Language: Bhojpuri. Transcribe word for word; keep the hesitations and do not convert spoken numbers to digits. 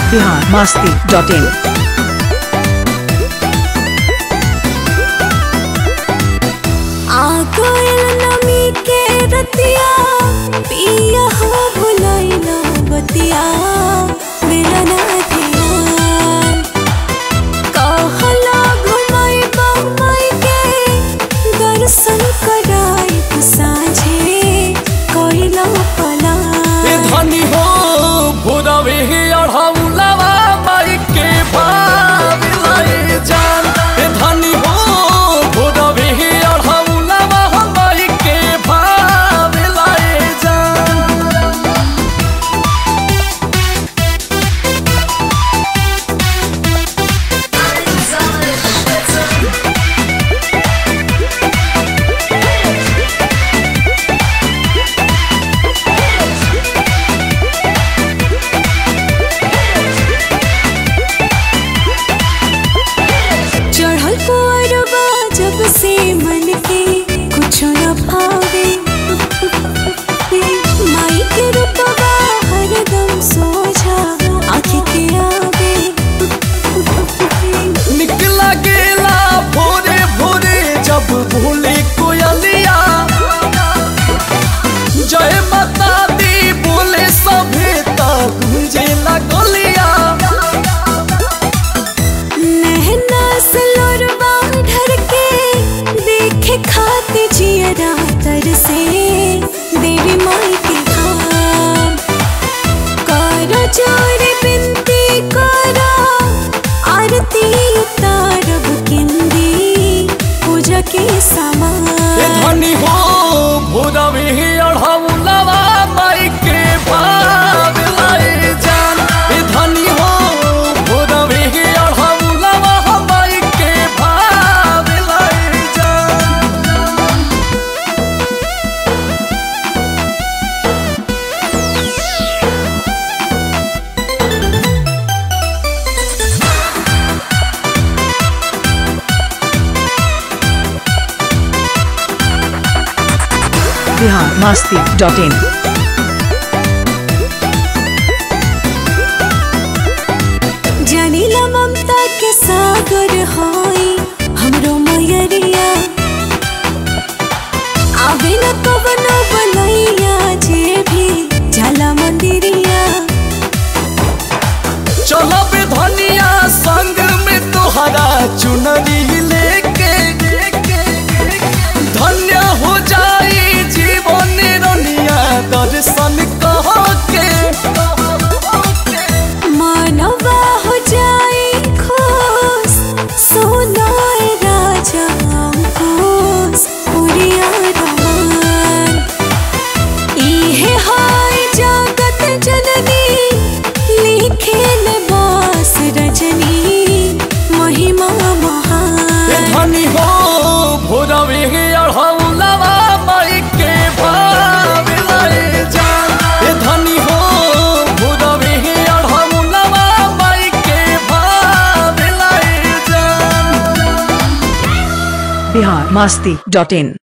बिहार मस्ती डॉट इन। नमी के रतिया पिया हो भुलाई ना बतिया मेरा ना ध्यान कहला घुमाई बम्बई के दर्शन कराई साझे कोइला पला धनी हो भोरवे अढ़ौलवा माई के भाव लाई जान। धनी हो भोरवे अढ़ौलवा माई के भाव लाई जान। चढ़ल पुअरबा जब से मन के कुछ न भावे माई के रूपबा हरदम सोझा आँखी के आवे निकला गेला भोरे भोरे जब भूले कोयलिया जय माता दी बोले सभे तक मुझे लगलिया। नहना से लोरबा ढर के देखे खाते जियरा तर से देवी माई के धाम करो जोरे बिनती करो आरती उतारब किंदी पूजा के सामान। धनी हो भोरवे अढ़ौलवा माई के भाव लाई जान। धनी हो भोरवे अढ़ौलवा माई के भाव लाई जान। Bihar Masti dot in. जानिला ममता के सागर होई हमरो मयरिया आवे न कवनो बनैया जे भी जाला मंदिरिया। चलो बे धनिया संग में तोहरा चुनरी लेके धन्य हो जाई जीवन रनिया दर्शन कह के। मानवा हो जाए खुश सोनाए राजा अंकुश पुरिया रमान इहे हाय जगत जननी लिखे न बास रजनी महिमा महान। धनी हो भोरवे अढ़ौलवा माई के भाव लाई जान। धनी हो भोरवे अढ़ौलवा माई के भाव लाई जान। बिहार मस्ती डॉट इन।